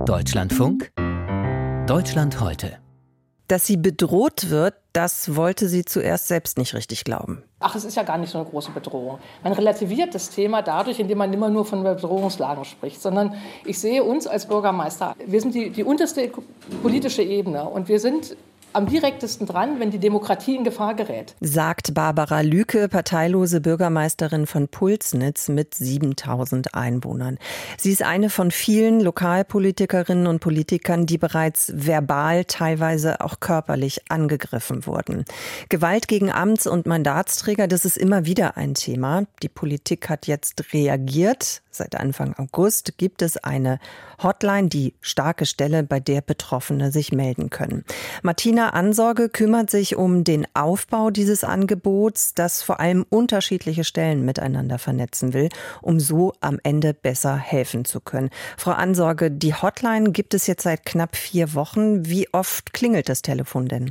Deutschlandfunk, Deutschland heute. Dass sie bedroht wird, das wollte sie zuerst selbst nicht richtig glauben. Ach, es ist ja gar nicht so eine große Bedrohung. Man relativiert das Thema dadurch, indem man immer nur von Bedrohungslagen spricht, sondern ich sehe uns als Bürgermeister, wir sind die unterste politische Ebene und wir sind am direktesten dran, wenn die Demokratie in Gefahr gerät. Sagt Barbara Lüke, parteilose Bürgermeisterin von Pulsnitz mit 7.000 Einwohnern. Sie ist eine von vielen Lokalpolitikerinnen und Politikern, die bereits verbal, teilweise auch körperlich angegriffen wurden. Gewalt gegen Amts- und Mandatsträger, das ist immer wieder ein Thema. Die Politik hat jetzt reagiert. Seit Anfang August gibt es eine Hotline, die starke Stelle, bei der Betroffene sich melden können. Martina Ansorge kümmert sich um den Aufbau dieses Angebots, das vor allem unterschiedliche Stellen miteinander vernetzen will, um so am Ende besser helfen zu können. Frau Ansorge, die Hotline gibt es jetzt seit knapp 4 Wochen. Wie oft klingelt das Telefon denn?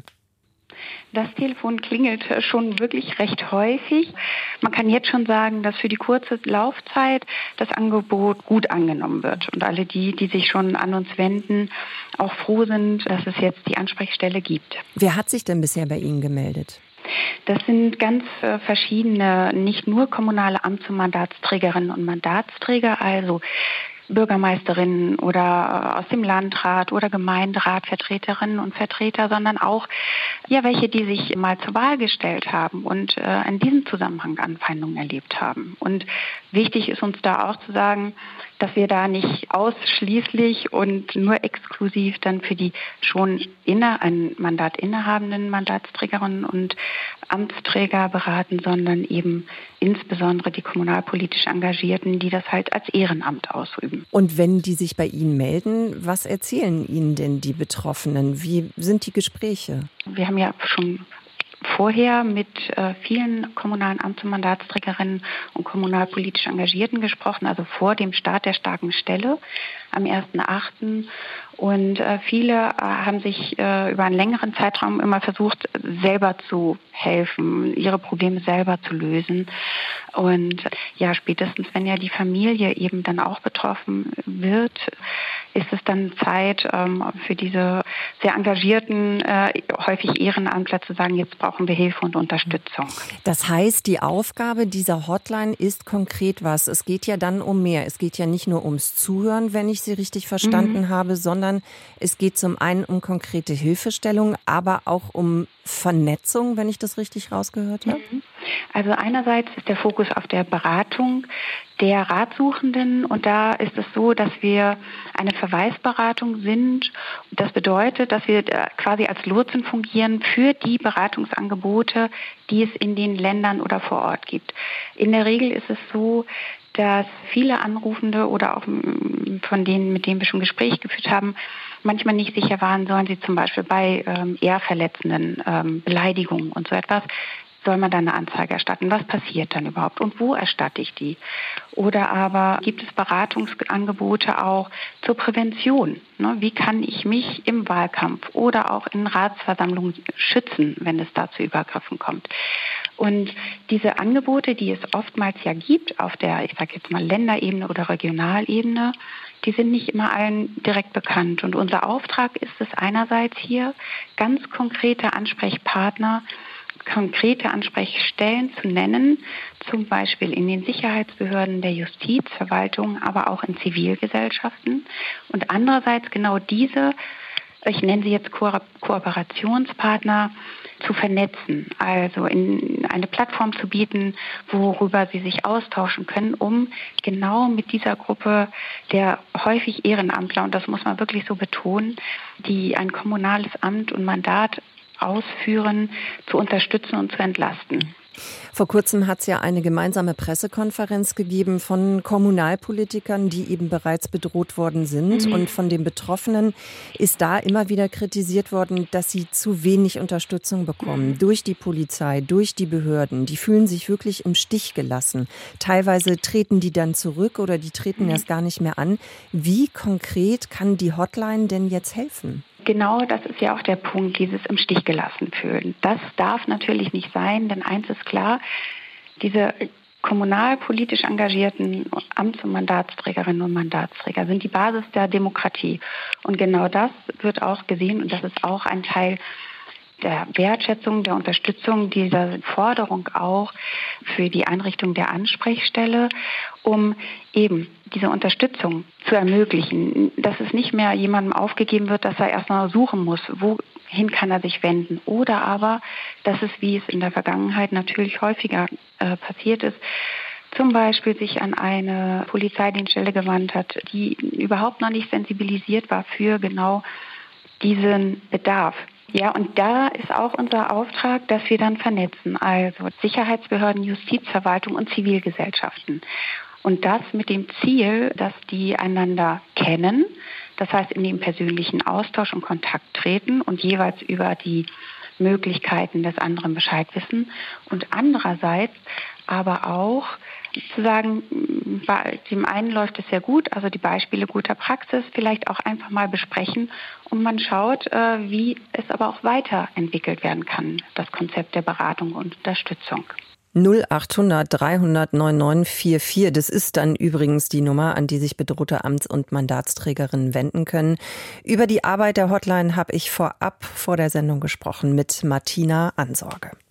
Das Telefon klingelt schon wirklich recht häufig. Man kann jetzt schon sagen, dass für die kurze Laufzeit das Angebot gut angenommen wird. Und alle die sich schon an uns wenden, auch froh sind, dass es jetzt die Ansprechstelle gibt. Wer hat sich denn bisher bei Ihnen gemeldet? Das sind ganz verschiedene, nicht nur kommunale Amts- und Mandatsträgerinnen und Mandatsträger, also Bürgermeisterinnen oder aus dem Landrat oder Gemeinderat, Vertreterinnen und Vertreter, sondern auch welche, die sich mal zur Wahl gestellt haben und in diesem Zusammenhang Anfeindungen erlebt haben. Und wichtig ist uns da auch zu sagen, dass wir da nicht ausschließlich und nur exklusiv dann für die schon ein Mandat innehabenden Mandatsträgerinnen und Amtsträger beraten, sondern eben insbesondere die kommunalpolitisch Engagierten, die das halt als Ehrenamt ausüben. Und wenn die sich bei Ihnen melden, was erzählen Ihnen denn die Betroffenen? Wie sind die Gespräche? Wir haben ja schon vorher mit vielen kommunalen Amts- und Mandatsträgerinnen und kommunalpolitisch Engagierten gesprochen, also vor dem Start der starken Stelle am 1.8. Und viele haben sich über einen längeren Zeitraum immer versucht, selber zu helfen, ihre Probleme selber zu lösen. Und spätestens, wenn ja die Familie eben dann auch betroffen wird, ist es dann Zeit für diese sehr engagierten, häufig Ehrenamtler zu sagen, jetzt brauchen wir Hilfe und Unterstützung. Das heißt, die Aufgabe dieser Hotline ist konkret was? Es geht ja dann um mehr. Es geht ja nicht nur ums Zuhören, wenn ich Sie richtig verstanden habe, sondern es geht zum einen um konkrete Hilfestellung, aber auch um Vernetzung, wenn ich das richtig rausgehört habe? Also einerseits ist der Fokus auf der Beratung der Ratsuchenden und da ist es so, dass wir eine Verweisberatung sind. Das bedeutet, dass wir quasi als Lotsen fungieren für die Beratungsangebote, die es in den Ländern oder vor Ort gibt. In der Regel ist es so, dass viele Anrufende oder auch von denen, mit denen wir schon Gespräche geführt haben, manchmal nicht sicher waren, sollen sie zum Beispiel bei eher verletzenden Beleidigungen und so etwas, soll man dann eine Anzeige erstatten? Was passiert dann überhaupt und wo erstatte ich die? Oder aber gibt es Beratungsangebote auch zur Prävention? Ne? Wie kann ich mich im Wahlkampf oder auch in Ratsversammlungen schützen, wenn es da zu Übergriffen kommt? Und diese Angebote, die es oftmals ja gibt auf der, ich sage jetzt mal Länderebene oder Regionalebene, die sind nicht immer allen direkt bekannt. Und unser Auftrag ist es einerseits hier, ganz konkrete Ansprechpartner, konkrete Ansprechstellen zu nennen, zum Beispiel in den Sicherheitsbehörden der Justizverwaltung, aber auch in Zivilgesellschaften. Und andererseits genau diese, ich nenne sie jetzt Kooperationspartner, zu vernetzen, also in eine Plattform zu bieten, worüber sie sich austauschen können, um genau mit dieser Gruppe der häufig Ehrenamtler, und das muss man wirklich so betonen, die ein kommunales Amt und Mandat ausführen, zu unterstützen und zu entlasten. Vor kurzem hat es ja eine gemeinsame Pressekonferenz gegeben von Kommunalpolitikern, die eben bereits bedroht worden sind. Und von den Betroffenen ist da immer wieder kritisiert worden, dass sie zu wenig Unterstützung bekommen. Durch die Polizei, durch die Behörden. Die fühlen sich wirklich im Stich gelassen. Teilweise treten die dann zurück oder die treten erst gar nicht mehr an. Wie konkret kann die Hotline denn jetzt helfen? Genau, das ist ja auch der Punkt, dieses im Stich gelassen fühlen. Das darf natürlich nicht sein, denn eins ist klar, diese kommunalpolitisch engagierten Amts- und Mandatsträgerinnen und Mandatsträger sind die Basis der Demokratie. Und genau das wird auch gesehen und das ist auch ein Teil der Wertschätzung, der Unterstützung dieser Forderung auch für die Einrichtung der Ansprechstelle, um eben diese Unterstützung zu ermöglichen, dass es nicht mehr jemandem aufgegeben wird, dass er erstmal suchen muss, wohin kann er sich wenden. Oder aber, dass es, wie es in der Vergangenheit natürlich häufiger passiert ist, zum Beispiel sich an eine Polizeidienststelle gewandt hat, die überhaupt noch nicht sensibilisiert war für genau diesen Bedarf. Ja, und da ist auch unser Auftrag, dass wir dann vernetzen, also Sicherheitsbehörden, Justizverwaltung und Zivilgesellschaften. Und das mit dem Ziel, dass die einander kennen, das heißt in den persönlichen Austausch und Kontakt treten und jeweils über die Möglichkeiten des anderen Bescheid wissen und andererseits aber auch zu sagen, bei dem einen läuft es sehr gut, also die Beispiele guter Praxis vielleicht auch einfach mal besprechen und man schaut, wie es aber auch weiterentwickelt werden kann, das Konzept der Beratung und Unterstützung. 0800 300 9944, das ist dann übrigens die Nummer, an die sich bedrohte Amts- und Mandatsträgerinnen wenden können. Über die Arbeit der Hotline habe ich vorab vor der Sendung gesprochen mit Martina Ansorge.